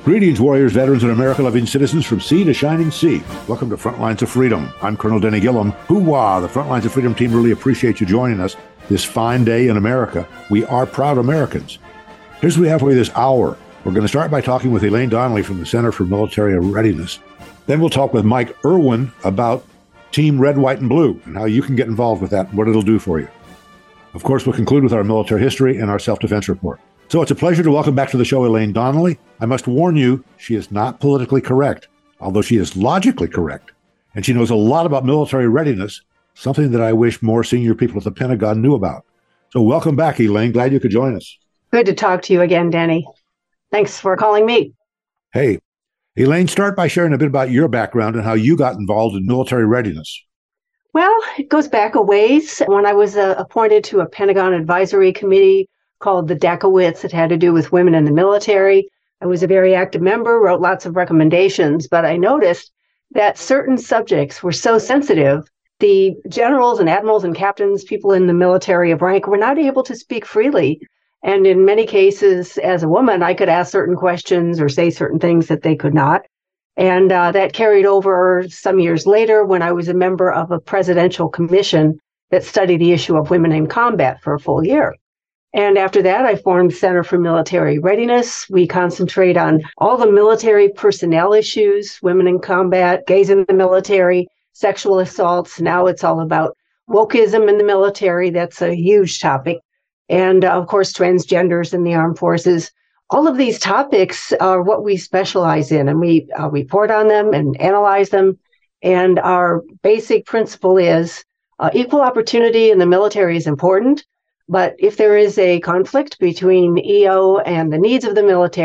Greetings, warriors, veterans, and America-loving citizens from sea to shining sea. Welcome to Frontlines of Freedom. I'm Colonel Denny Gillum. Hoo-wah! The Frontlines of Freedom team really appreciate you joining us this fine day in America. We are proud Americans. Here's what we have for you this hour. We're going to start by talking with Elaine Donnelly from the Center for Military Readiness. Then we'll talk with Mike Irwin about Team Red, White, and Blue and how you can get involved with that and what it'll do for you. Of course, we'll conclude with our military history and our self-defense report. So it's a pleasure to welcome back to the show Elaine Donnelly. I must warn you, she is not politically correct, although she is logically correct. And she knows a lot about military readiness, something that I wish more senior people at the Pentagon knew about. So welcome back, Elaine. Glad you could join us. Good to talk to you again, Danny. Thanks for calling me. Hey, Elaine, start by sharing a bit about your background and how you got involved in military readiness. Well, it goes back a ways. When I was appointed to a Pentagon advisory committee called the DACOWITS, it had to do with women in the military. I was a very active member, wrote lots of recommendations, but I noticed that certain subjects were so sensitive. The generals and admirals and captains, people in the military of rank, were not able to speak freely. And in many cases, as a woman, I could ask certain questions or say certain things that they could not. And that carried over some years later when I was a member of a presidential commission that studied the issue of women in combat for a full year. And after that, I formed Center for Military Readiness. We concentrate on all the military personnel issues, women in combat, gays in the military, sexual assaults. Now it's all about wokeism in the military. That's a huge topic. And of course, transgenders in the armed forces. All of these topics are what we specialize in, and we report on them and analyze them. And our basic principle is equal opportunity in the military is important. But if there is a conflict between EO and the needs of the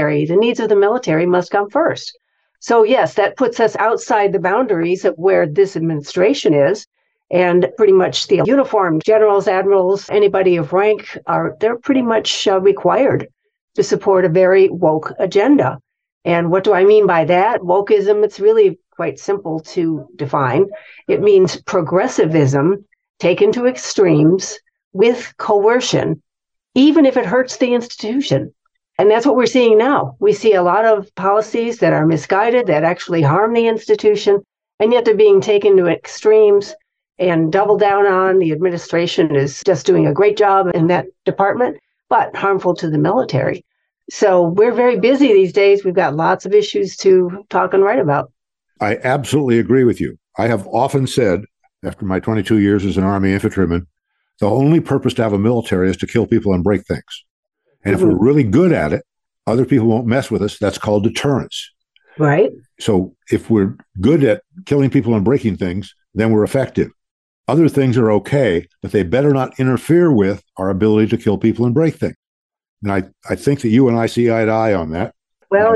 military must come first. So yes, that puts us outside the boundaries of where this administration is. And pretty much the uniformed generals, admirals, anybody of rank, they're pretty much required to support a very woke agenda. And what do I mean by that? Wokeism, it's really quite simple to define. It means progressivism taken to extremes with coercion, even if it hurts the institution. And that's what we're seeing now. We see a lot of policies that are misguided, that actually harm the institution, and yet they're being taken to extremes and doubled down on. The administration is just doing a great job in that department, but harmful to the military. So we're very busy these days. We've got lots of issues to talk and write about. I absolutely agree with you. I have often said, after my 22 years as an Army infantryman, the only purpose to have a military is to kill people and break things. And if we're really good at it, other people won't mess with us. That's called deterrence. Right. So if we're good at killing people and breaking things, then we're effective. Other things are okay, but they better not interfere with our ability to kill people and break things. And I think that you and I see eye to eye on that. Well,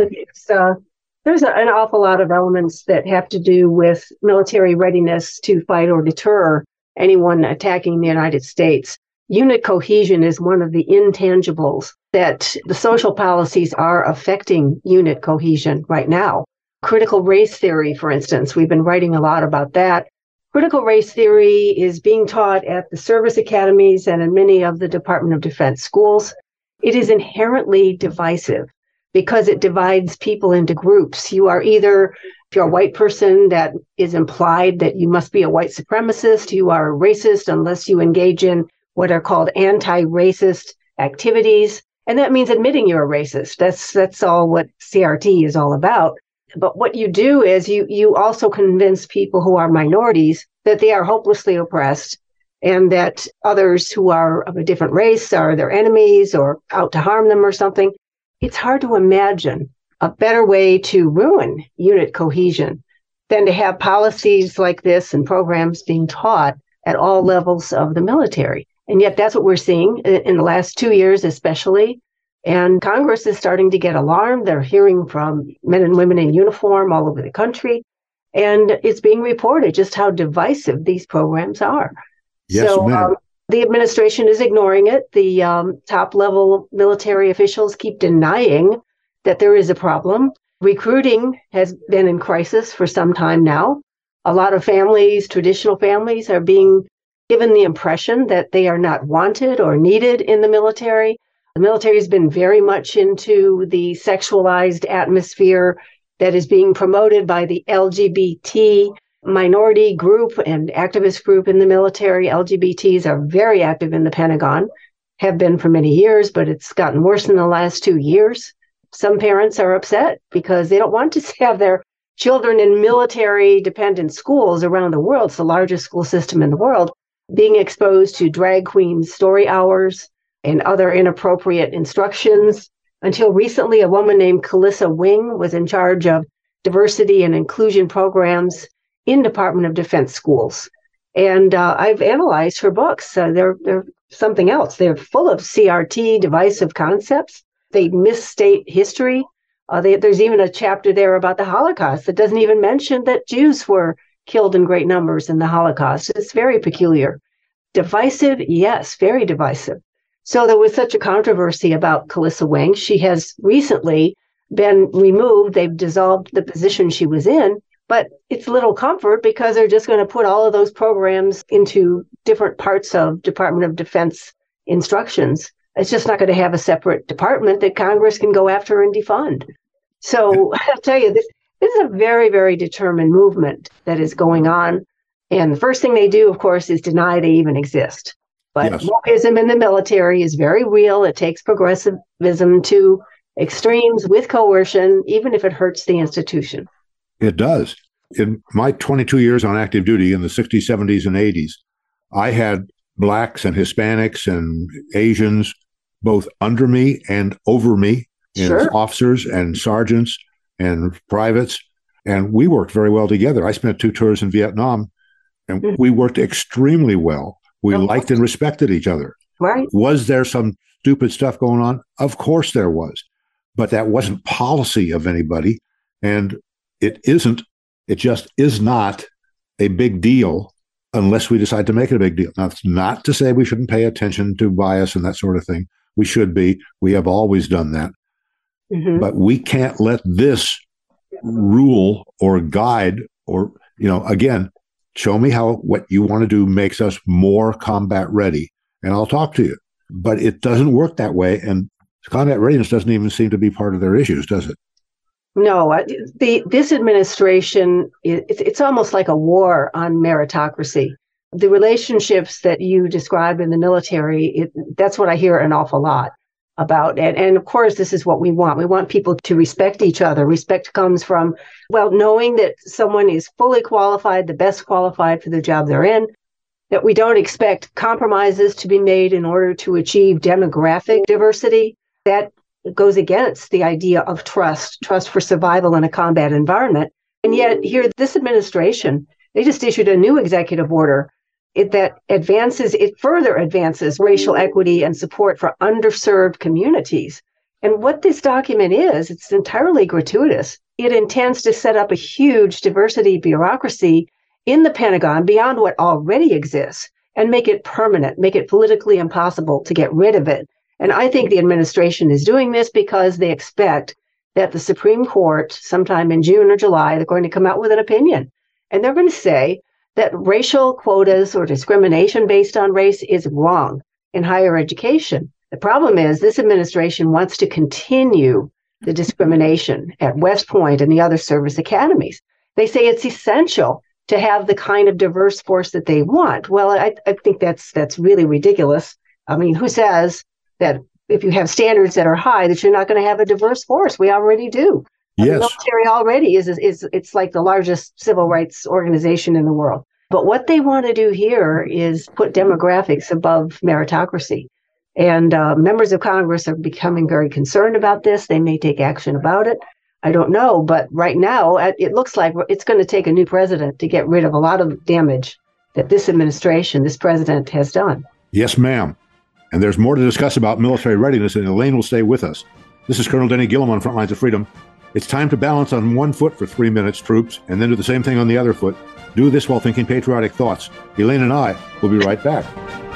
there's an awful lot of elements that have to do with military readiness to fight or deter anyone attacking the United States. Unit cohesion is one of the intangibles that the social policies are affecting unit cohesion right now. Critical race theory, for instance, we've been writing a lot about that. Critical race theory is being taught at the service academies and in many of the Department of Defense schools. It is inherently divisive because it divides people into groups. You are either, if you're a white person, that is implied that you must be a white supremacist. You are a racist unless you engage in what are called anti-racist activities. And that means admitting you're a racist. That's all what CRT is all about. But what you do is you also convince people who are minorities that they are hopelessly oppressed and that others who are of a different race are their enemies or out to harm them or something. It's hard to imagine a better way to ruin unit cohesion than to have policies like this and programs being taught at all levels of the military. And yet that's what we're seeing in the last 2 years, especially. And Congress is starting to get alarmed. They're hearing from men and women in uniform all over the country. And it's being reported just how divisive these programs are. Yes, so the administration is ignoring it. The top level military officials keep denying that there is a problem. Recruiting has been in crisis for some time now. A lot of families, traditional families, are being given the impression that they are not wanted or needed in the military. The military has been very much into the sexualized atmosphere that is being promoted by the LGBT minority group and activist group in the military. LGBTs are very active in the Pentagon, have been for many years, but it's gotten worse in the last 2 years. Some parents are upset because they don't want to have their children in military-dependent schools around the world. It's the largest school system in the world, being exposed to drag queen story hours and other inappropriate instructions. Until recently, a woman named Calissa Wing was in charge of diversity and inclusion programs in Department of Defense schools. And I've analyzed her books. They're something else. They're full of CRT, divisive concepts. They misstate history. There's even a chapter there about the Holocaust that doesn't even mention that Jews were killed in great numbers in the Holocaust. It's very peculiar. Divisive, yes, very divisive. So there was such a controversy about Calissa Wing. She has recently been removed. They've dissolved the position she was in, but it's little comfort because they're just going to put all of those programs into different parts of Department of Defense instructions. It's just not going to have a separate department that Congress can go after and defund. So I'll tell you, this is a very, very determined movement that is going on. And the first thing they do, of course, is deny they even exist. But Yes. wokeism in the military is very real. It takes progressivism to extremes with coercion, even if it hurts the institution. It does. In my 22 years on active duty in the 60s, 70s, and 80s, I had Blacks and Hispanics and Asians both under me and over me, Sure. officers and sergeants and privates. And we worked very well together. I spent 2 tours in Vietnam, and we worked extremely well. We liked and respected each other. Right. Was there some stupid stuff going on? Of course there was. But that wasn't policy of anybody. And it just is not a big deal unless we decide to make it a big deal. Now, it's not to say we shouldn't pay attention to bias and that sort of thing. We should be. We have always done that. Mm-hmm. But we can't let this rule or guide or, again, show me how what you want to do makes us more combat ready, and I'll talk to you. But it doesn't work that way, and combat readiness doesn't even seem to be part of their issues, does it? No, this administration, it's almost like a war on meritocracy. The relationships that you describe in the military, that's what I hear an awful lot about. And of course, this is what we want. We want people to respect each other. Respect comes from, knowing that someone is fully qualified, the best qualified for the job they're in, that we don't expect compromises to be made in order to achieve demographic diversity. That goes against the idea of trust for survival in a combat environment. And yet here, this administration, they just issued a new executive order it further advances racial equity and support for underserved communities. And what this document is, it's entirely gratuitous. It intends to set up a huge diversity bureaucracy in the Pentagon beyond what already exists and make it permanent, make it politically impossible to get rid of it. And I think the administration is doing this because they expect that the Supreme Court, sometime in June or July, they're going to come out with an opinion. And they're going to say that racial quotas or discrimination based on race is wrong in higher education. The problem is this administration wants to continue the discrimination at West Point and the other service academies. They say it's essential to have the kind of diverse force that they want. Well, I think that's really ridiculous. I mean, who says that if you have standards that are high, that you're not going to have a diverse force? We already do. Yes. The military already it's like the largest civil rights organization in the world. But what they want to do here is put demographics above meritocracy. And members of Congress are becoming very concerned about this. They may take action about it. I don't know. But right now, it looks like it's going to take a new president to get rid of a lot of damage that this administration, this president has done. Yes, ma'am. And there's more to discuss about military readiness, and Elaine will stay with us. This is Colonel Denny Gillum on Frontlines of Freedom. It's time to balance on one foot for 3 minutes, troops, and then do the same thing on the other foot. Do this while thinking patriotic thoughts. Elaine and I will be right back.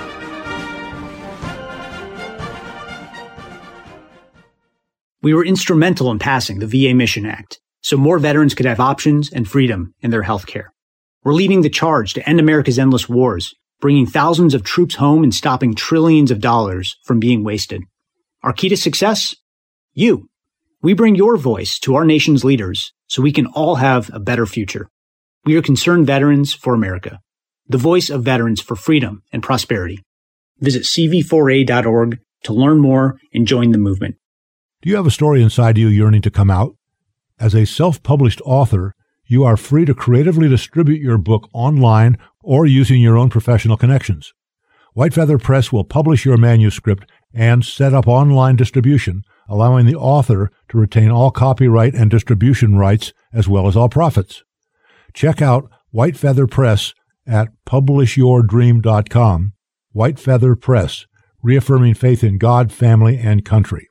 We were instrumental in passing the VA Mission Act, so more veterans could have options and freedom in their health care. We're leading the charge to end America's endless wars, bringing thousands of troops home and stopping trillions of dollars from being wasted. Our key to success? You. We bring your voice to our nation's leaders so we can all have a better future. We are Concerned Veterans for America, the voice of veterans for freedom and prosperity. Visit cv4a.org to learn more and join the movement. Do you have a story inside you yearning to come out? As a self-published author, you are free to creatively distribute your book online or using your own professional connections. White Feather Press will publish your manuscript and set up online distribution, allowing the author to retain all copyright and distribution rights as well as all profits. Check out White Feather Press at publishyourdream.com. White Feather Press, reaffirming faith in God, family, and country.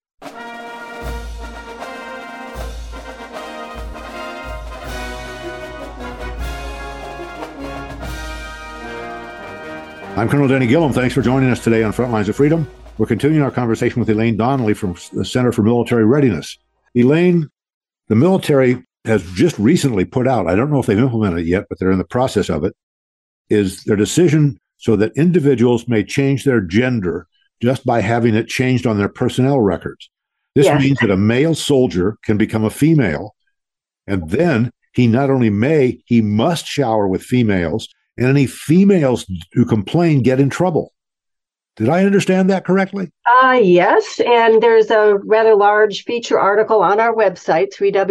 I'm Colonel Denny Gillum. Thanks for joining us today on Frontlines of Freedom. We're continuing our conversation with Elaine Donnelly from the Center for Military Readiness. Elaine, the military has just recently put out, I don't know if they've implemented it yet, but they're in the process of it, is their decision so that individuals may change their gender just by having it changed on their personnel records. This means that a male soldier can become a female, and then he not only may, he must shower with females, and any females who complain get in trouble. Did I understand that correctly? Yes, and there's a rather large feature article on our website,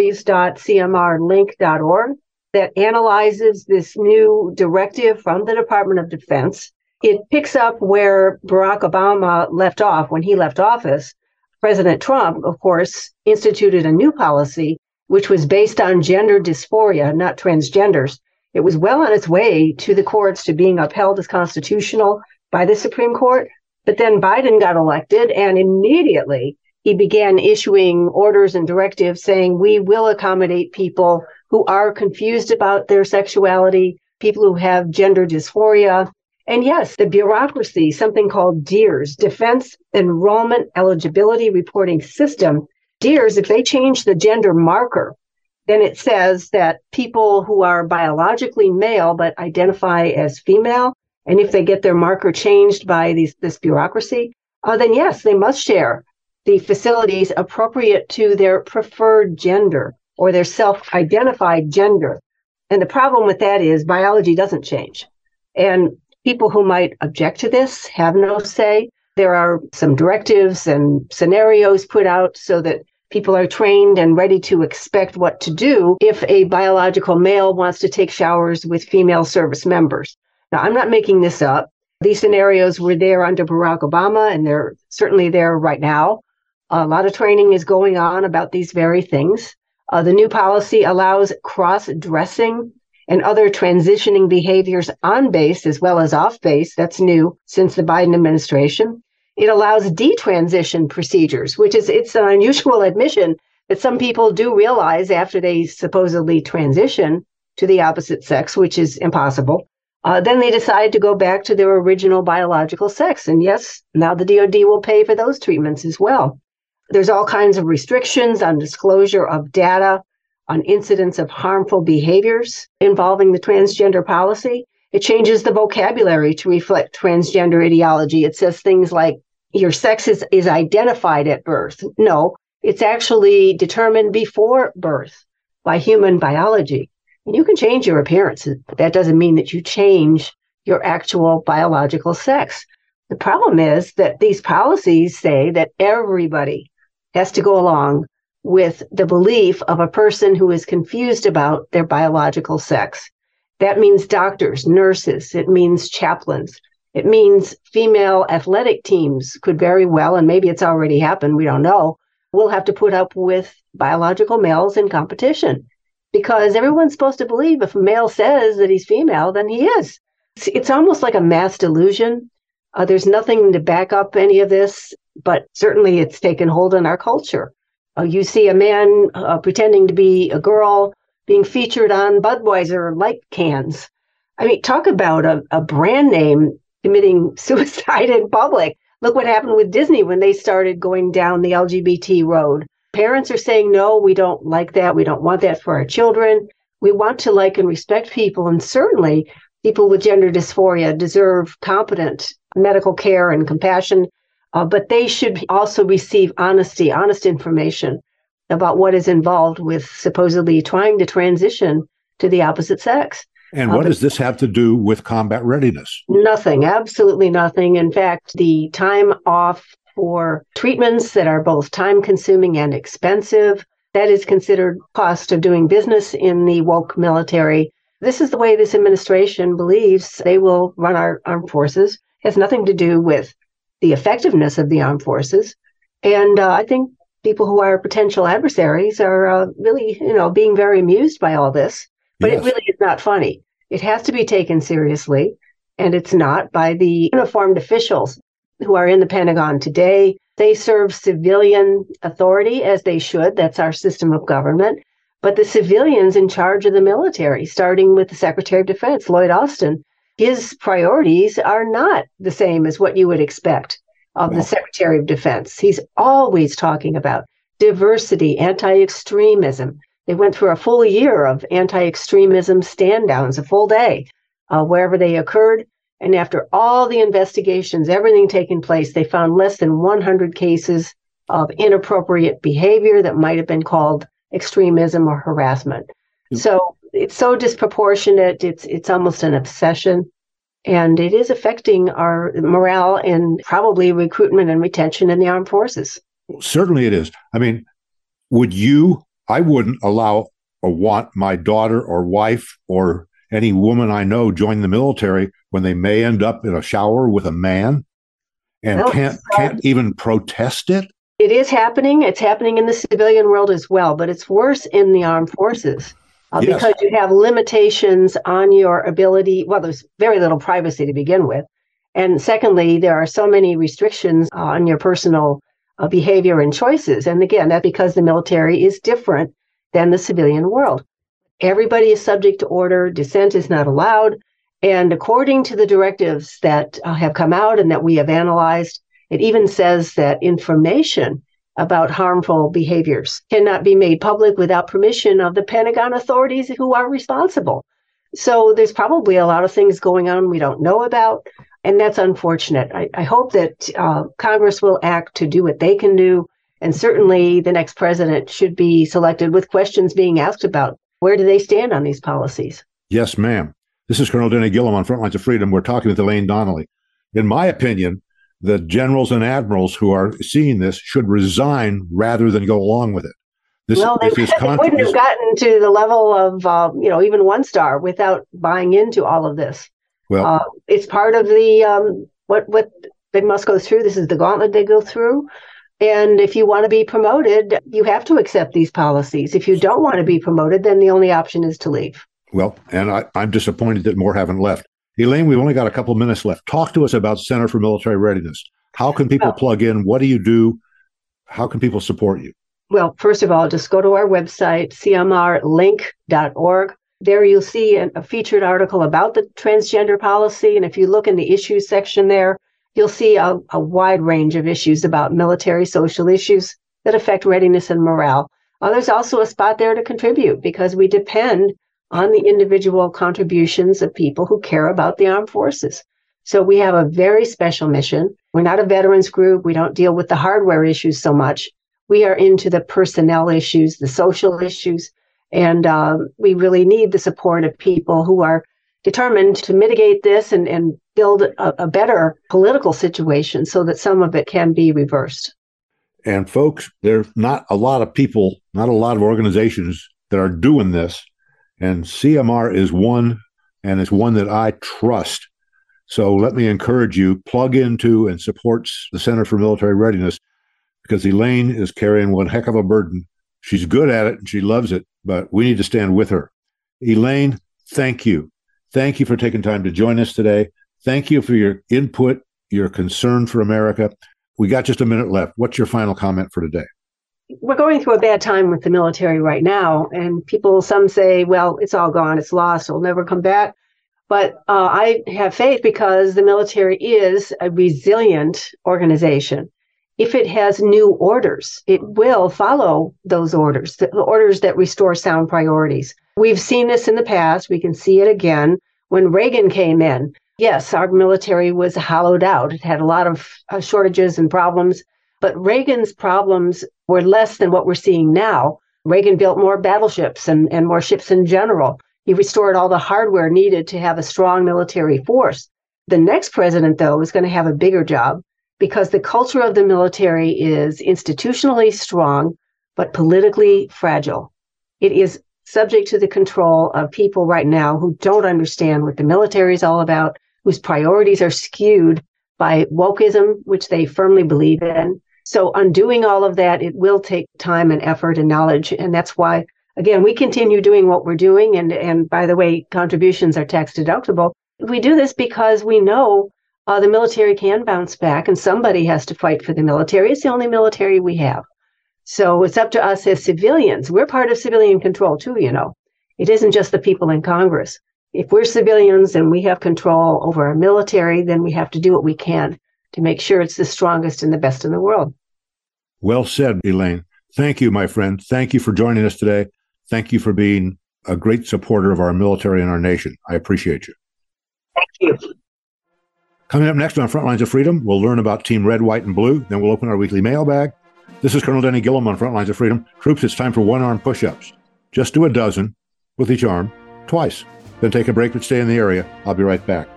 www.cmrlink.org, that analyzes this new directive from the Department of Defense. It picks up where Barack Obama left off when he left office. President Trump, of course, instituted a new policy, which was based on gender dysphoria, not transgenders. It was well on its way to the courts to being upheld as constitutional by the Supreme Court. But then Biden got elected, and immediately he began issuing orders and directives saying we will accommodate people who are confused about their sexuality, people who have gender dysphoria. And yes, the bureaucracy, something called DEERS, Defense Enrollment Eligibility Reporting System, DEERS, if they change the gender marker, then it says that people who are biologically male but identify as female, and if they get their marker changed by this bureaucracy, then yes, they must share the facilities appropriate to their preferred gender or their self-identified gender. And the problem with that is biology doesn't change. And people who might object to this have no say. There are some directives and scenarios put out so that people are trained and ready to expect what to do if a biological male wants to take showers with female service members. Now, I'm not making this up. These scenarios were there under Barack Obama, and they're certainly there right now. A lot of training is going on about these very things. The new policy allows cross-dressing and other transitioning behaviors on base as well as off base. That's new since the Biden administration. It allows detransition procedures, which it's an unusual admission that some people do realize after they supposedly transition to the opposite sex, which is impossible. Then they decide to go back to their original biological sex. And yes, now the DoD will pay for those treatments as well. There's all kinds of restrictions on disclosure of data, on incidents of harmful behaviors involving the transgender policy. It changes the vocabulary to reflect transgender ideology. It says things like, your sex is identified at birth. No, it's actually determined before birth by human biology. And you can change your appearance, but that doesn't mean that you change your actual biological sex. The problem is that these policies say that everybody has to go along with the belief of a person who is confused about their biological sex. That means doctors, nurses, it means chaplains. It means female athletic teams could very well, and maybe it's already happened, we don't know, will have to put up with biological males in competition because everyone's supposed to believe if a male says that he's female, then he is. It's almost like a mass delusion. There's nothing to back up any of this, but certainly it's taken hold in our culture. You see a man pretending to be a girl being featured on Budweiser light cans. I mean, talk about a brand name committing suicide in public. Look what happened with Disney when they started going down the LGBT road. Parents are saying, no, we don't like that. We don't want that for our children. We want to like and respect people. And certainly people with gender dysphoria deserve competent medical care and compassion. but they should also receive honest information about what is involved with supposedly trying to transition to the opposite sex. And what does this have to do with combat readiness? Nothing, absolutely nothing. In fact, the time off for treatments that are both time-consuming and expensive, that is considered cost of doing business in the woke military. This is the way this administration believes they will run our armed forces. It has nothing to do with the effectiveness of the armed forces. And I think people who are potential adversaries are really, being very amused by all this. But It really is not funny. It has to be taken seriously, and it's not by the uniformed officials who are in the Pentagon today. They serve civilian authority, as they should. That's our system of government. But the civilians in charge of the military, starting with the Secretary of Defense, Lloyd Austin, his priorities are not the same as what you would expect of the Secretary of Defense. He's always talking about diversity, anti-extremism. They went through a full year of anti-extremism stand-downs, a full day, wherever they occurred. And after all the investigations, everything taking place, they found less than 100 cases of inappropriate behavior that might have been called extremism or harassment. So it's so disproportionate. It's almost an obsession. And it is affecting our morale and probably recruitment and retention in the armed forces. Certainly it is. I mean, I wouldn't allow or want my daughter or wife or any woman I know join the military when they may end up in a shower with a man and can't even protest it. It is happening. It's happening in the civilian world as well, but it's worse in the armed forces because you have limitations on your ability. Well, there's very little privacy to begin with. And secondly, there are so many restrictions on your personal behavior and choices. And again, that's because the military is different than the civilian world. Everybody is subject to order. Dissent is not allowed. And according to the directives that have come out and that we have analyzed, it even says that information about harmful behaviors cannot be made public without permission of the Pentagon authorities who are responsible. So there's probably a lot of things going on we don't know about. And that's unfortunate. I hope that Congress will act to do what they can do. And certainly the next president should be selected with questions being asked about where do they stand on these policies. Yes, ma'am. This is Colonel Denny Gillum on Frontlines of Freedom. We're talking with Elaine Donnelly. In my opinion, the generals and admirals who are seeing this should resign rather than go along with it. They wouldn't have gotten to the level of, even one star without buying into all of this. Well, it's part of the what they must go through. This is the gauntlet they go through. And if you want to be promoted, you have to accept these policies. If you don't want to be promoted, then the only option is to leave. Well, and I'm disappointed that more haven't left. Elaine, we've only got a couple of minutes left. Talk to us about Center for Military Readiness. How can people plug in? What do you do? How can people support you? Well, first of all, just go to our website, cmrlink.org. There you'll see a featured article about the transgender policy. And if you look in the issues section there, you'll see a wide range of issues about military social issues that affect readiness and morale. There's also a spot there to contribute because we depend on the individual contributions of people who care about the armed forces. So we have a very special mission. We're not a veterans group. We don't deal with the hardware issues so much. We are into the personnel issues, the social issues, and we really need the support of people who are determined to mitigate this and build a better political situation so that some of it can be reversed. And folks, there's not a lot of people, not a lot of organizations that are doing this. And CMR is one, and it's one that I trust. So let me encourage you, plug into and support the Center for Military Readiness, because Elaine is carrying one heck of a burden. She's good at it and she loves it, but we need to stand with her. Elaine, thank you. Thank you for taking time to join us today. Thank you for your input, your concern for America. We got just a minute left. What's your final comment for today? We're going through a bad time with the military right now. And some say, well, it's all gone. It's lost. It'll never come back. But I have faith because the military is a resilient organization. If it has new orders, it will follow those orders, the orders that restore sound priorities. We've seen this in the past. We can see it again. When Reagan came in, Yes, our military was hollowed out. It had a lot of shortages and problems, but Reagan's problems were less than what we're seeing now. Reagan built more battleships and more ships in general. He restored all the hardware needed to have a strong military force. The next president, though, is going to have a bigger job because the culture of the military is institutionally strong, but politically fragile. It is subject to the control of people right now who don't understand what the military is all about, whose priorities are skewed by wokeism, which they firmly believe in. So undoing all of that, it will take time and effort and knowledge. And that's why, again, we continue doing what we're doing. And by the way, contributions are tax deductible. We do this because we know the military can bounce back and somebody has to fight for the military. It's the only military we have. So it's up to us as civilians. We're part of civilian control too, you know. It isn't just the people in Congress. If we're civilians and we have control over our military, then we have to do what we can to make sure it's the strongest and the best in the world. Well said, Elaine. Thank you, my friend. Thank you for joining us today. Thank you for being a great supporter of our military and our nation. I appreciate you. Thank you. Coming up next on Frontlines of Freedom, we'll learn about Team Red, White, and Blue. Then we'll open our weekly mailbag. This is Colonel Denny Gillum on Frontlines of Freedom. Troops, it's time for one-arm push-ups. Just do a dozen with each arm twice. Then take a break and stay in the area. I'll be right back.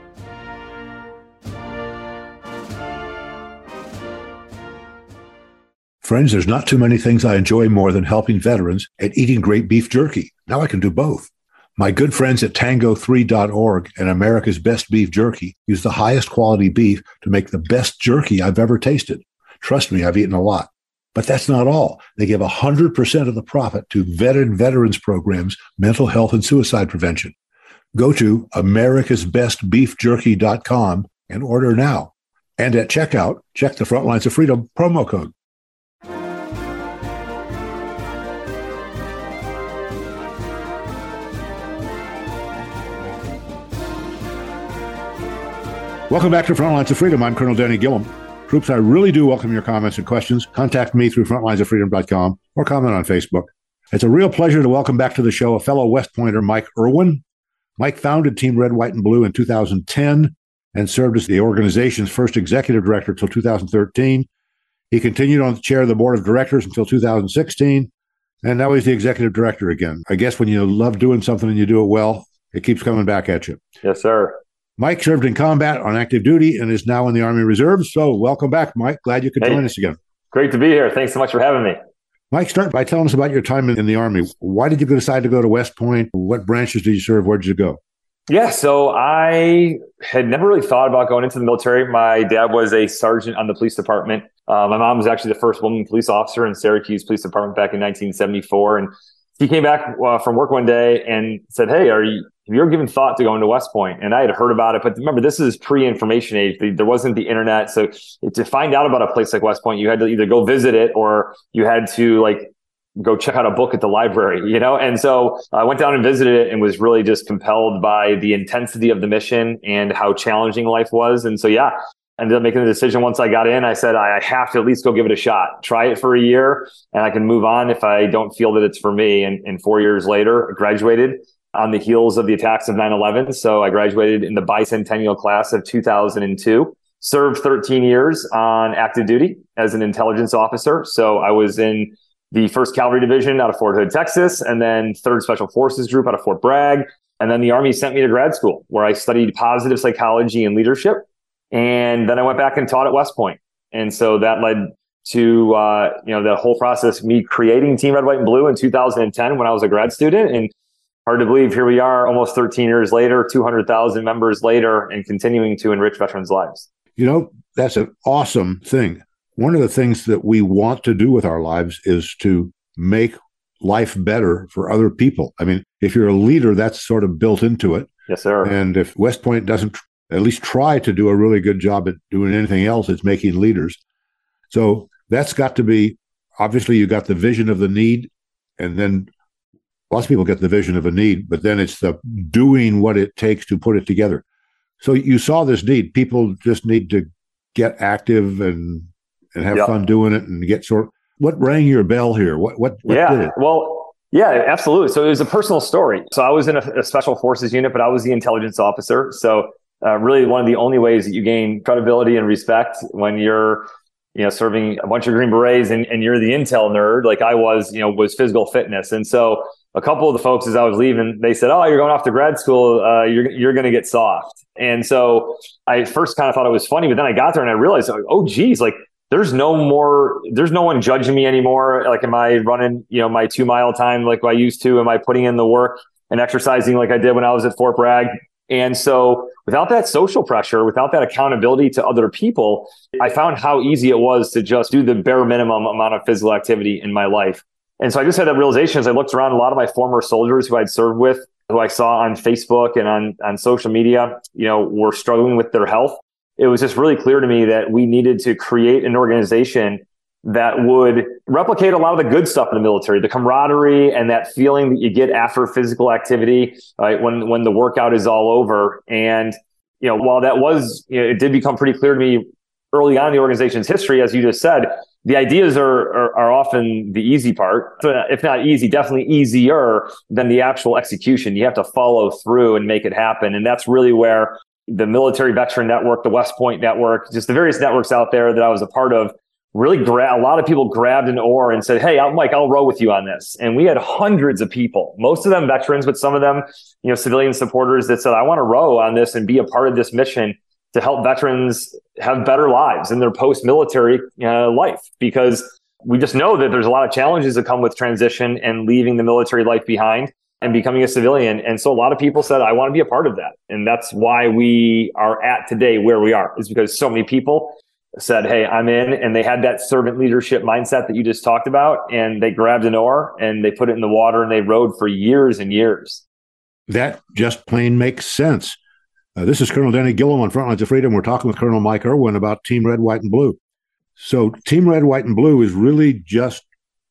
Friends, there's not too many things I enjoy more than helping veterans and eating great beef jerky. Now I can do both. My good friends at Tango3.org and America's Best Beef Jerky use the highest quality beef to make the best jerky I've ever tasted. Trust me, I've eaten a lot. But that's not all. They give 100% of the profit to veterans programs, mental health, and suicide prevention. Go to americasbestbeefjerky.com and order now. And at checkout, check the Frontlines of Freedom promo code. Welcome back to Frontlines of Freedom. I'm Colonel Denny Gillum. Troops, I really do welcome your comments and questions. Contact me through frontlinesoffreedom.com or comment on Facebook. It's a real pleasure to welcome back to the show a fellow West Pointer, Mike Irwin. Mike founded Team Red, White, and Blue in 2010 and served as the organization's first executive director until 2013. He continued on the chair of the board of directors until 2016, and now he's the executive director again. I guess when you love doing something and you do it well, it keeps coming back at you. Yes, sir. Mike served in combat on active duty and is now in the Army Reserves. So welcome back, Mike. Glad you could join us again. Great to be here. Thanks so much for having me. Mike, start by telling us about your time in the Army. Why did you decide to go to West Point? What branches did you serve? Where did you go? Yeah, so I had never really thought about going into the military. My dad was a sergeant on the police department. My mom was actually the first woman police officer in Syracuse Police Department back in 1974. And she came back from work one day and said, "Hey, have you ever given thought to going to West Point?" And I had heard about it, but remember, this is pre-information age. There wasn't the internet. So to find out about a place like West Point, you had to either go visit it or you had to go check out a book at the library, you know? And so I went down and visited it and was really just compelled by the intensity of the mission and how challenging life was. And so, yeah, I ended up making the decision once I got in. I said, I have to at least go give it a shot, try it for a year, and I can move on if I don't feel that it's for me. And 4 years later, I graduated on the heels of the attacks of 9/11. So I graduated in the bicentennial class of 2002, served 13 years on active duty as an intelligence officer. So I was in the 1st Cavalry Division out of Fort Hood, Texas, and then 3rd Special Forces Group out of Fort Bragg. And then the Army sent me to grad school where I studied positive psychology and leadership. And then I went back and taught at West Point. And so that led to, the whole process, me creating Team Red, White, and Blue in 2010 when I was a grad student. And hard to believe, here we are almost 13 years later, 200,000 members later, and continuing to enrich veterans' lives. You know, that's an awesome thing. One of the things that we want to do with our lives is to make life better for other people. I mean, if you're a leader, that's sort of built into it. Yes, sir. And if West Point doesn't at least try to do a really good job at doing anything else, it's making leaders. So that's got to be, obviously you got the vision of the need, and then lots of people get the vision of a need, but then it's the doing what it takes to put it together. So you saw this need. People just need to get active and have fun doing it and get what rang your bell here? What did it? Well, yeah, absolutely. So it was a personal story. So I was in a special forces unit, but I was the intelligence officer. So really one of the only ways that you gain credibility and respect when you're, serving a bunch of Green Berets and you're the intel nerd like I was physical fitness. And so a couple of the folks as I was leaving, they said, "Oh, you're going off to grad school. You're going to get soft." And so I first kind of thought it was funny, but then I got there and I realized, oh, geez, like there's no one judging me anymore. Like, am I running, my 2 mile time like I used to? Am I putting in the work and exercising like I did when I was at Fort Bragg? And so without that social pressure, without that accountability to other people, I found how easy it was to just do the bare minimum amount of physical activity in my life. And so I just had that realization as I looked around. A lot of my former soldiers who I'd served with, who I saw on Facebook and on social media, were struggling with their health. It was just really clear to me that we needed to create an organization that would replicate a lot of the good stuff in the military, the camaraderie and that feeling that you get after physical activity, right, when the workout is all over. And, while that was, it did become pretty clear to me early on in the organization's history, as you just said, the ideas are often the easy part. If not easy, definitely easier than the actual execution. You have to follow through and make it happen. And that's really where the Military Veteran Network, the West Point Network, just the various networks out there that I was a part of, really a lot of people grabbed an oar and said, "Hey, Mike, I'll row with you on this." And we had hundreds of people, most of them veterans, but some of them, civilian supporters that said, "I want to row on this and be a part of this mission to help veterans have better lives in their post-military life." Because we just know that there's a lot of challenges that come with transition and leaving the military life behind and becoming a civilian. And so a lot of people said, "I want to be a part of that." And that's why we are at today where we are, is because so many people said, "Hey, I'm in." And they had that servant leadership mindset that you just talked about. And they grabbed an oar and they put it in the water and they rowed for years and years. That just plain makes sense. This is Colonel Denny Gillum on Frontlines of Freedom. We're talking with Colonel Mike Irwin about Team Red, White, and Blue. So Team Red, White, and Blue is really just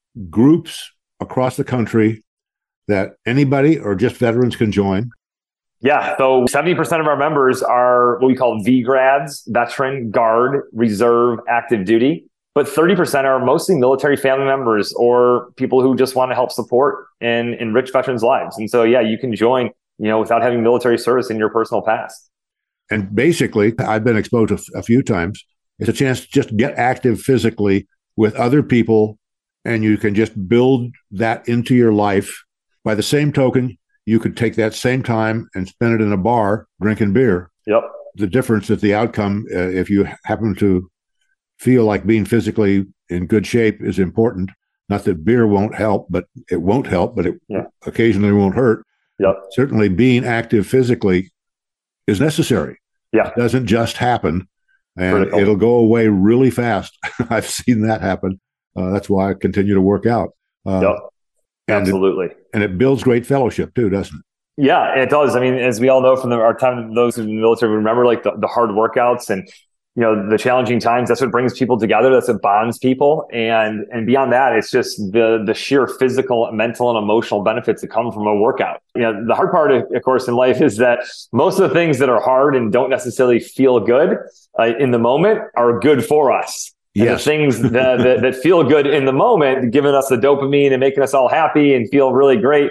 groups across the country that anybody or just veterans can join. Yeah. So 70% of our members are what we call VGRADs, veteran, guard, reserve, active duty. But 30% are mostly military family members or people who just want to help support and enrich veterans' lives. And so, yeah, you can join, without having military service in your personal past. And basically, I've been exposed a few times. It's a chance to just get active physically with other people, and you can just build that into your life. By the same token, you could take that same time and spend it in a bar drinking beer. Yep. The difference that the outcome, if you happen to feel like being physically in good shape, is important. Not that beer won't help, but it won't help, but it occasionally won't hurt. Yep. Certainly being active physically is necessary. Yeah. It doesn't just happen, and Critical. It'll go away really fast. I've seen that happen. That's why I continue to work out. Yep. Absolutely. And it builds great fellowship too, doesn't it? Yeah, it does. I mean, as we all know from our time, those in the military, remember like the hard workouts and, the challenging times. That's what brings people together. That's what bonds people. And beyond that, it's just the sheer physical, mental, and emotional benefits that come from a workout. The hard part, of course, in life is that most of the things that are hard and don't necessarily feel good in the moment are good for us. Yes. The things that feel good in the moment, giving us the dopamine and making us all happy and feel really great,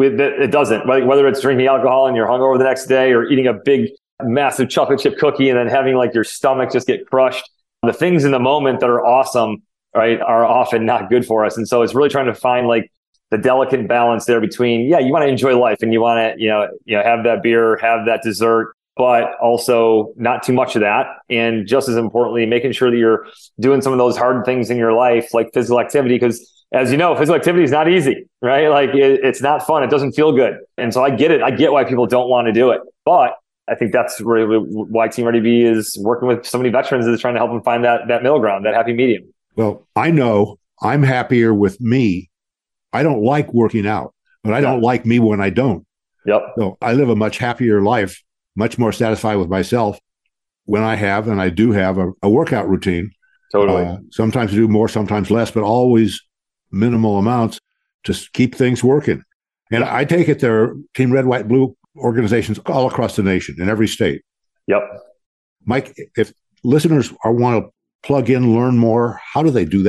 it doesn't. Whether it's drinking alcohol and you're hungover the next day, or eating a big, massive chocolate chip cookie and then having like your stomach just get crushed. The things in the moment that are awesome, right, are often not good for us. And so it's really trying to find like the delicate balance there between, you want to enjoy life and you want to, have that beer, have that dessert, but also not too much of that. And just as importantly, making sure that you're doing some of those hard things in your life, like physical activity, because as you know, physical activity is not easy, right? Like it's not fun. It doesn't feel good. And so I get it. I get why people don't want to do it. But I think that's really why Team Ready B is working with so many veterans, is trying to help them find that middle ground, that happy medium. Well, I know I'm happier with me. I don't like working out, but I don't like me when I don't. Yep. So I live a much happier life, much more satisfied with myself when I have, and I do have a workout routine. Totally. Sometimes I do more, sometimes less, but always minimal amounts to keep things working. And I take it there are Team Red, White, Blue organizations all across the nation in every state. Yep. Mike, if listeners want to plug in, learn more, how do they do that?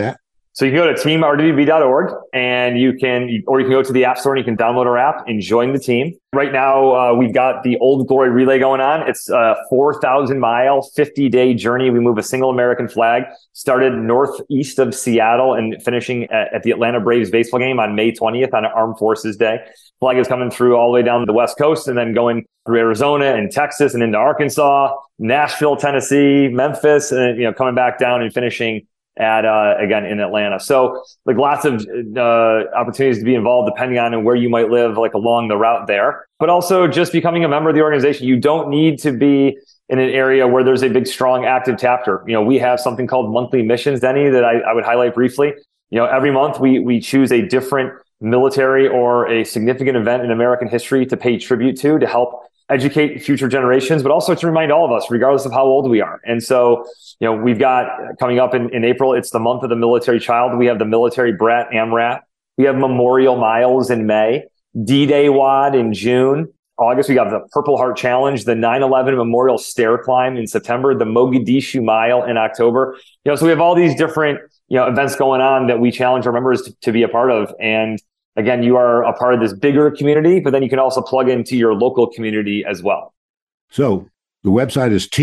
So you can go to teamrdbb.org and you can go to the App Store and you can download our app and join the team. Right now, we've got the Old Glory Relay going on. It's a 4,000-mile, 50-day journey. We move a single American flag, started northeast of Seattle and finishing at the Atlanta Braves baseball game on May 20th on Armed Forces Day. Flag is coming through all the way down the West Coast and then going through Arizona and Texas and into Arkansas, Nashville, Tennessee, Memphis, and coming back down and finishing at again in Atlanta. So like lots of opportunities to be involved depending on where you might live, like along the route there. But also just becoming a member of the organization. You don't need to be in an area where there's a big, strong, active chapter. We have something called monthly missions, Denny, that I would highlight briefly. Every month we choose a different military or a significant event in American history to pay tribute to help educate future generations, but also to remind all of us, regardless of how old we are. And so, we've got coming up in April, it's the month of the military child. We have the military brat, AMRAP. We have Memorial Miles in May, D-Day WAD in June. August, we got the Purple Heart Challenge, the 9/11 Memorial Stair Climb in September, the Mogadishu Mile in October. So we have all these different, events going on that we challenge our members to be a part of. And again, you are a part of this bigger community, but then you can also plug into your local community as well. So the website is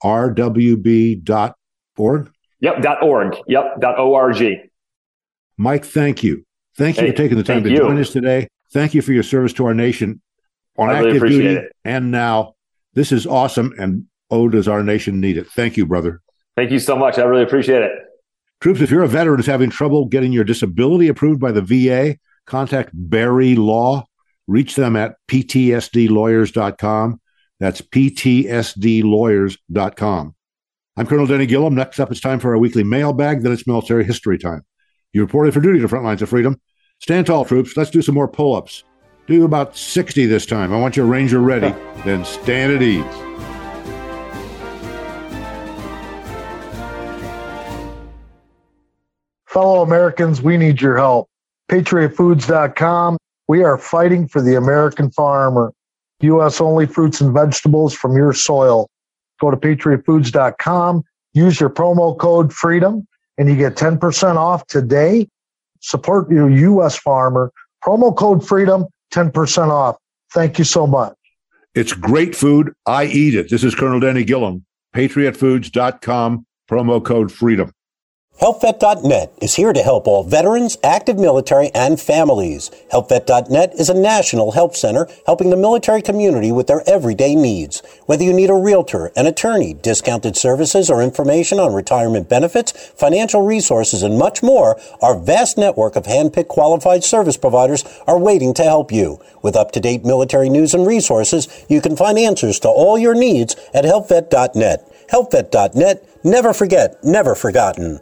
teamrwb.org? Yep, .org. Yep, .org. Mike, thank you. Thank you for taking the time to join us today. Thank you for your service to our nation on active duty and now. This is awesome, and does our nation need it. Thank you, brother. Thank you so much. I really appreciate it. Troops, if you're a veteran who's having trouble getting your disability approved by the VA, contact Barry Law. Reach them at ptsdlawyers.com. That's ptsdlawyers.com. I'm Colonel Denny Gillum. Next up, it's time for our weekly mailbag. Then it's military history time. You reported for duty to Front Lines of Freedom. Stand tall, troops. Let's do some more pull-ups. Do about 60 this time. I want your Ranger ready. Then stand at ease. Fellow Americans, we need your help. PatriotFoods.com. We are fighting for the American farmer. U.S. only fruits and vegetables from your soil. Go to PatriotFoods.com. Use your promo code FREEDOM, and you get 10% off today. Support your U.S. farmer. Promo code FREEDOM, 10% off. Thank you so much. It's great food. I eat it. This is Colonel Denny Gillum. PatriotFoods.com. Promo code FREEDOM. HelpVet.net is here to help all veterans, active military, and families. HelpVet.net is a national help center helping the military community with their everyday needs. Whether you need a realtor, an attorney, discounted services, or information on retirement benefits, financial resources, and much more, our vast network of hand-picked qualified service providers are waiting to help you. With up-to-date military news and resources, you can find answers to all your needs at HelpVet.net. HelpVet.net. Never forget, never forgotten.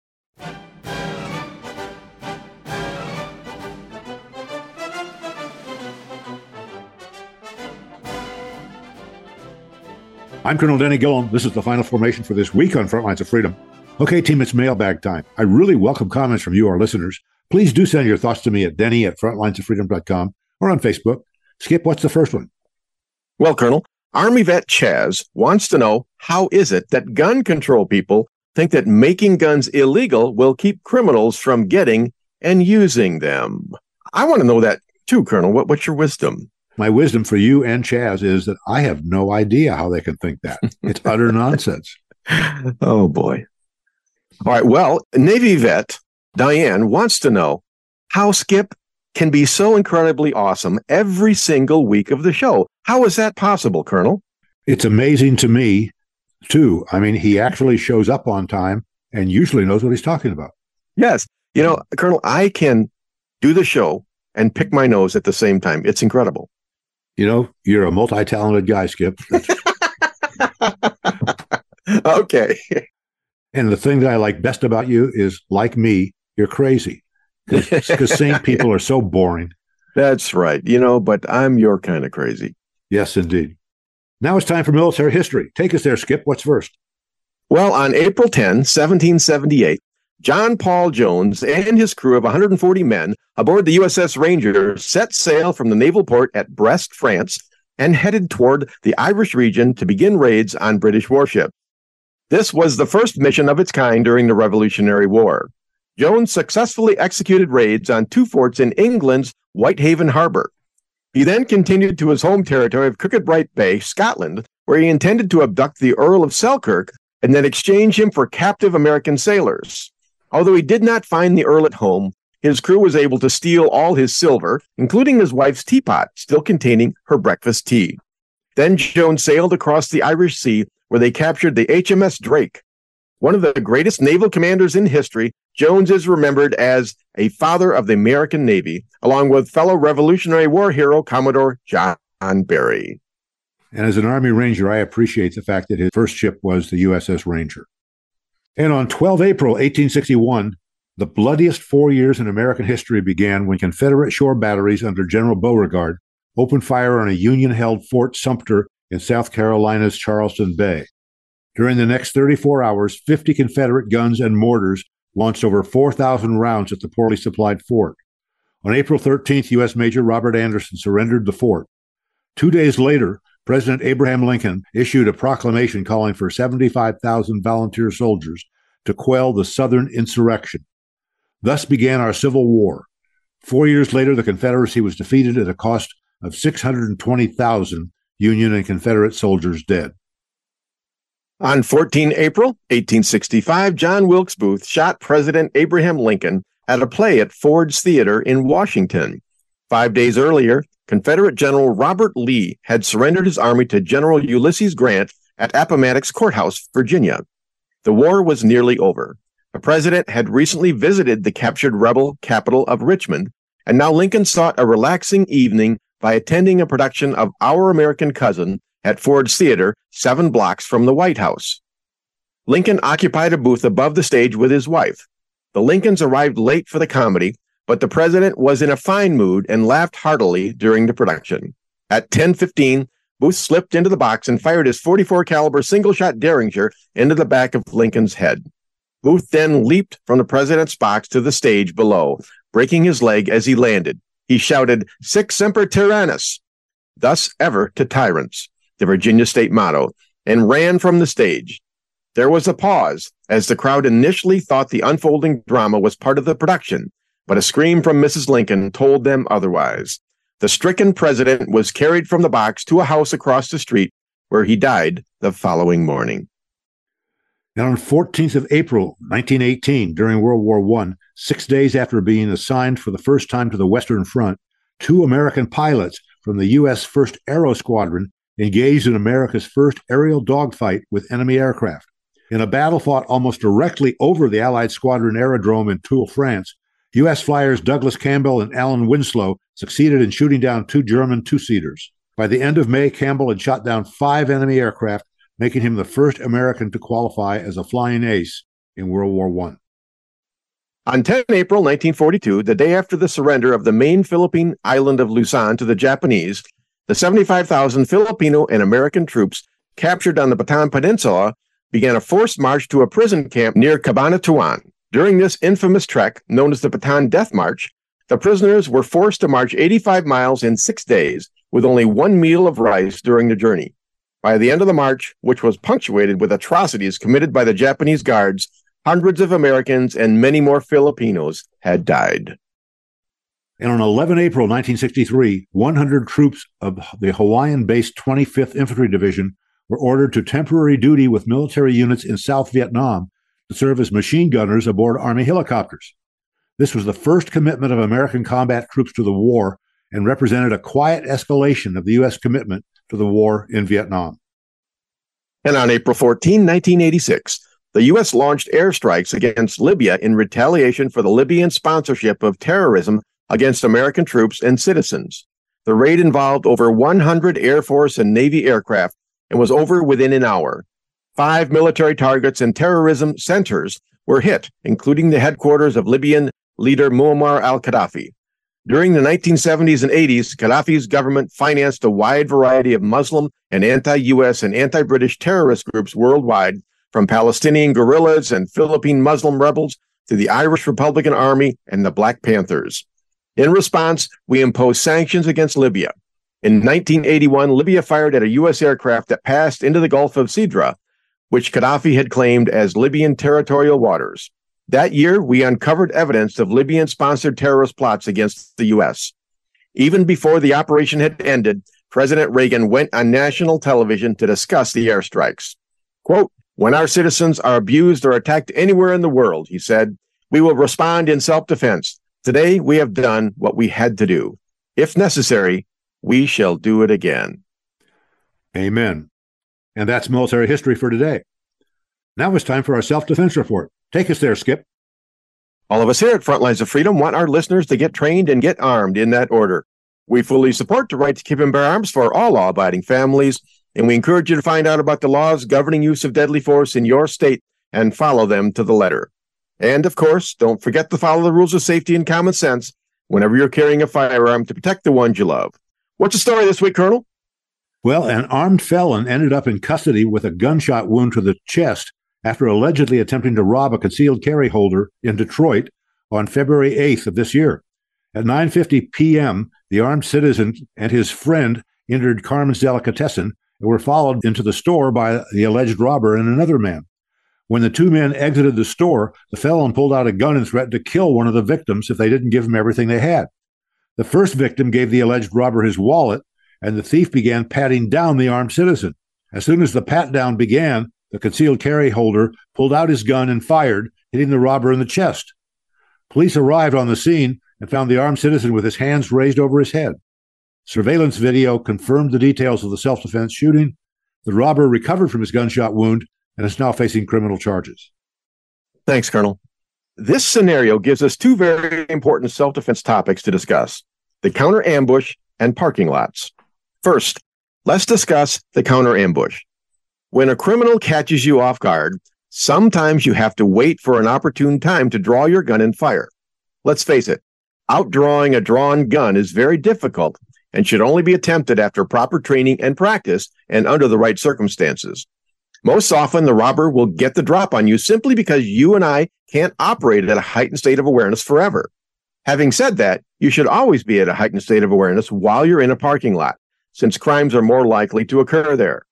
I'm Colonel Denny Gillum. This is the final formation for this week on Front Lines of Freedom. Okay, team, it's mailbag time. I really welcome comments from you, our listeners. Please do send your thoughts to me at denny@frontlinesoffreedom.com or on Facebook. Skip, what's the first one? Well, Colonel, Army vet Chaz wants to know, how is it that gun control people think that making guns illegal will keep criminals from getting and using them? I want to know that too, Colonel. What's your wisdom? My wisdom for you and Chaz is that I have no idea how they can think that. It's utter nonsense. Oh, boy. All right. Well, Navy vet Diane wants to know how Skip can be so incredibly awesome every single week of the show. How is that possible, Colonel? It's amazing to me, too. I mean, he actually shows up on time and usually knows what he's talking about. Yes. Colonel, I can do the show and pick my nose at the same time. It's incredible. You're a multi-talented guy, Skip. Okay. And the thing that I like best about you is, like me, you're crazy. Because sane people are so boring. That's right. But I'm your kind of crazy. Yes, indeed. Now it's time for military history. Take us there, Skip. What's first? Well, on April 10, 1778, John Paul Jones and his crew of 140 men aboard the USS Ranger set sail from the naval port at Brest, France, and headed toward the Irish region to begin raids on British warships. This was the first mission of its kind during the Revolutionary War. Jones successfully executed raids on 2 forts in England's Whitehaven Harbor. He then continued to his home territory of Kirkcudbright Bay, Scotland, where he intended to abduct the Earl of Selkirk and then exchange him for captive American sailors. Although he did not find the Earl at home, his crew was able to steal all his silver, including his wife's teapot, still containing her breakfast tea. Then Jones sailed across the Irish Sea, where they captured the HMS Drake. One of the greatest naval commanders in history, Jones is remembered as a father of the American Navy, along with fellow Revolutionary War hero Commodore John Barry. And as an Army Ranger, I appreciate the fact that his first ship was the USS Ranger. And on 12 April 1861, the bloodiest 4 years in American history began when Confederate shore batteries under General Beauregard opened fire on a Union-held Fort Sumter in South Carolina's Charleston Bay. During the next 34 hours, 50 Confederate guns and mortars launched over 4,000 rounds at the poorly supplied fort. On April 13th, U.S. Major Robert Anderson surrendered the fort. 2 days later, President Abraham Lincoln issued a proclamation calling for 75,000 volunteer soldiers to quell the Southern insurrection. Thus began our Civil War. 4 years later, the Confederacy was defeated at a cost of 620,000 Union and Confederate soldiers dead. On 14 April 1865, John Wilkes Booth shot President Abraham Lincoln at a play at Ford's Theater in Washington. 5 days earlier, Confederate General Robert Lee had surrendered his army to General Ulysses Grant at Appomattox Courthouse, Virginia. The war was nearly over. The president had recently visited the captured rebel capital of Richmond, and now Lincoln sought a relaxing evening by attending a production of Our American Cousin at Ford's Theater, 7 blocks from the White House. Lincoln occupied a booth above the stage with his wife. The Lincolns arrived late for the comedy, but the president was in a fine mood and laughed heartily during the production. At 10:15, Booth slipped into the box and fired his .44 caliber single-shot Derringer into the back of Lincoln's head. Booth then leaped from the president's box to the stage below, breaking his leg as he landed. He shouted, "Sic semper tyrannis," thus ever to tyrants, the Virginia state motto, and ran from the stage. There was a pause, as the crowd initially thought the unfolding drama was part of the production, but a scream from Mrs. Lincoln told them otherwise. The stricken president was carried from the box to a house across the street, where he died the following morning. And on 14th of April, 1918, during World War I, 6 days after being assigned for the first time to the Western Front, 2 American pilots from the U.S. 1st Aero Squadron engaged in America's first aerial dogfight with enemy aircraft. In a battle fought almost directly over the Allied squadron aerodrome in Toul, France, U.S. flyers Douglas Campbell and Alan Winslow succeeded in shooting down 2 German two-seaters. By the end of May, Campbell had shot down 5 enemy aircraft, making him the first American to qualify as a flying ace in World War I. On 10 April 1942, the day after the surrender of the main Philippine island of Luzon to the Japanese, the 75,000 Filipino and American troops captured on the Bataan Peninsula began a forced march to a prison camp near Cabanatuan. During this infamous trek, known as the Bataan Death March, the prisoners were forced to march 85 miles in 6 days, with only 1 meal of rice during the journey. By the end of the march, which was punctuated with atrocities committed by the Japanese guards, hundreds of Americans and many more Filipinos had died. And on 11 April 1963, 100 troops of the Hawaiian-based 25th Infantry Division were ordered to temporary duty with military units in South Vietnam to serve as machine gunners aboard Army helicopters. This was the first commitment of American combat troops to the war and represented a quiet escalation of the U.S. commitment to the war in Vietnam. And on April 14, 1986, the U.S. launched airstrikes against Libya in retaliation for the Libyan sponsorship of terrorism against American troops and citizens. The raid involved over 100 Air Force and Navy aircraft and was over within an hour. 5 military targets and terrorism centers were hit, including the headquarters of Libyan leader Muammar al-Gaddafi. During the 1970s and 80s, Gaddafi's government financed a wide variety of Muslim and anti-U.S. and anti-British terrorist groups worldwide, from Palestinian guerrillas and Philippine Muslim rebels to the Irish Republican Army and the Black Panthers. In response, we imposed sanctions against Libya. In 1981, Libya fired at a U.S. aircraft that passed into the Gulf of Sidra, which Gaddafi had claimed as Libyan territorial waters. That year, we uncovered evidence of Libyan-sponsored terrorist plots against the U.S. Even before the operation had ended, President Reagan went on national television to discuss the airstrikes. Quote, "When our citizens are abused or attacked anywhere in the world," he said, "we will respond in self-defense. Today, we have done what we had to do. If necessary, we shall do it again." Amen. And that's military history for today. Now it's time for our self-defense report. Take us there, Skip. All of us here at Frontlines of Freedom want our listeners to get trained and get armed in that order. We fully support the right to keep and bear arms for all law-abiding families, and we encourage you to find out about the laws governing use of deadly force in your state and follow them to the letter. And, of course, don't forget to follow the rules of safety and common sense whenever you're carrying a firearm to protect the ones you love. What's the story this week, Colonel? Well, an armed felon ended up in custody with a gunshot wound to the chest after allegedly attempting to rob a concealed carry holder in Detroit on February 8th of this year. At 9:50 p.m., the armed citizen and his friend entered Carmen's Delicatessen and were followed into the store by the alleged robber and another man. When the two men exited the store, the felon pulled out a gun and threatened to kill one of the victims if they didn't give him everything they had. The first victim gave the alleged robber his wallet, and the thief began patting down the armed citizen. As soon as the pat-down began, the concealed carry holder pulled out his gun and fired, hitting the robber in the chest. Police arrived on the scene and found the armed citizen with his hands raised over his head. Surveillance video confirmed the details of the self-defense shooting. The robber recovered from his gunshot wound and is now facing criminal charges. Thanks, Colonel. This scenario gives us two very important self-defense topics to discuss: the counter ambush and parking lots. First, let's discuss the counter ambush. When a criminal catches you off guard, sometimes you have to wait for an opportune time to draw your gun and fire. Let's face it, outdrawing a drawn gun is very difficult and should only be attempted after proper training and practice and under the right circumstances. Most often, the robber will get the drop on you simply because you and I can't operate at a heightened state of awareness forever. Having said that, you should always be at a heightened state of awareness while you're in a parking lot, since crimes are more likely to occur there.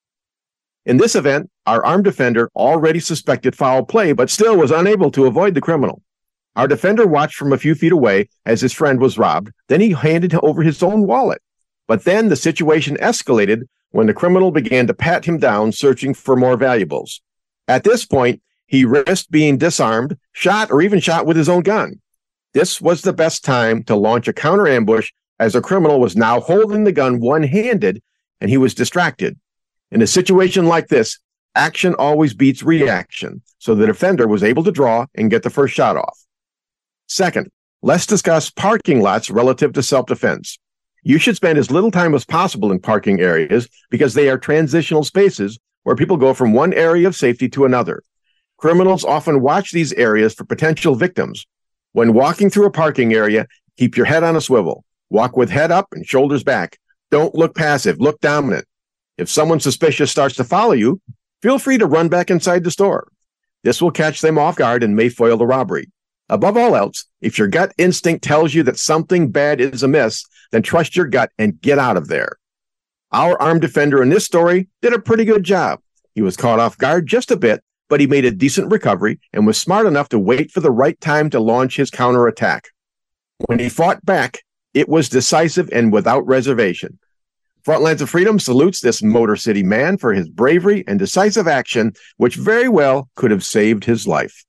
In this event, our armed defender already suspected foul play, but still was unable to avoid the criminal. Our defender watched from a few feet away as his friend was robbed. Then he handed over his own wallet. But then the situation escalated when the criminal began to pat him down, searching for more valuables. At this point, he risked being disarmed, shot, or even shot with his own gun. This was the best time to launch a counter ambush, as the criminal was now holding the gun one-handed and he was distracted. In a situation like this, action always beats reaction, so the defender was able to draw and get the first shot off. Second, let's discuss parking lots relative to self-defense. You should spend as little time as possible in parking areas because they are transitional spaces where people go from one area of safety to another. Criminals often watch these areas for potential victims. When walking through a parking area, keep your head on a swivel. Walk with head up and shoulders back. Don't look passive, look dominant. If someone suspicious starts to follow you, feel free to run back inside the store. This will catch them off guard and may foil the robbery. Above all else, if your gut instinct tells you that something bad is amiss, then trust your gut and get out of there. Our armed defender in this story did a pretty good job. He was caught off guard just a bit, but he made a decent recovery and was smart enough to wait for the right time to launch his counterattack. When he fought back, it was decisive and without reservation. Frontlines of Freedom salutes this Motor City man for his bravery and decisive action, which very well could have saved his life.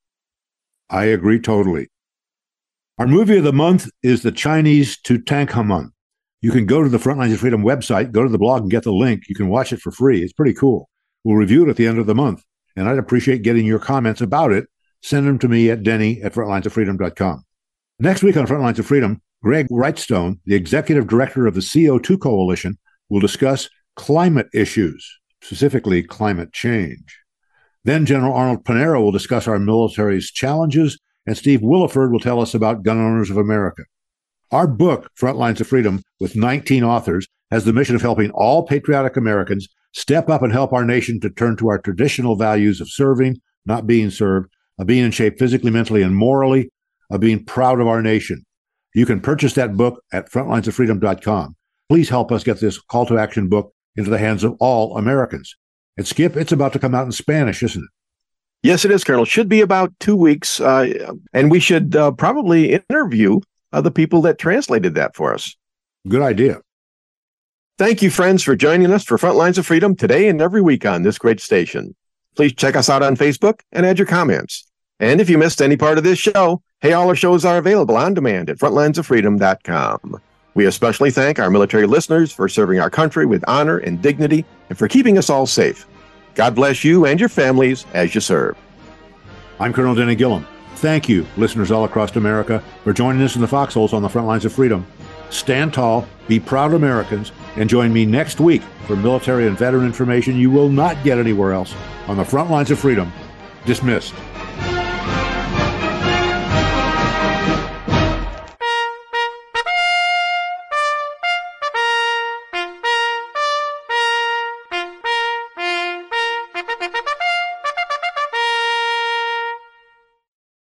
I agree totally. Our movie of the month is the Chinese Tutankhamun. You can go to the Frontlines of Freedom website, go to the blog and get the link. You can watch it for free. It's pretty cool. We'll review it at the end of the month, and I'd appreciate getting your comments about it. Send them to me at denny@frontlinesoffreedom.com. Next week on Frontlines of Freedom, Greg Wrightstone, the executive director of the CO2 Coalition, will discuss climate issues, specifically climate change. Then General Arnold Panero will discuss our military's challenges, and Steve Williford will tell us about Gun Owners of America. Our book, Frontlines of Freedom, with 19 authors, has the mission of helping all patriotic Americans step up and help our nation to turn to our traditional values of serving, not being served, of being in shape physically, mentally, and morally, of being proud of our nation. You can purchase that book at frontlinesoffreedom.com. Please help us get this call to action book into the hands of all Americans. And Skip, it's about to come out in Spanish, isn't it? Yes, it is, Colonel. Should be about 2 weeks. And we should probably interview the people that translated that for us. Good idea. Thank you, friends, for joining us for Frontlines of Freedom today and every week on this great station. Please check us out on Facebook and add your comments. And if you missed any part of this show, hey, all our shows are available on demand at frontlinesoffreedom.com. We especially thank our military listeners for serving our country with honor and dignity and for keeping us all safe. God bless you and your families as you serve. I'm Colonel Denny Gillum. Thank you, listeners all across America, for joining us in the foxholes on the front lines of freedom. Stand tall, be proud Americans, and join me next week for military and veteran information you will not get anywhere else on the front lines of freedom. Dismissed.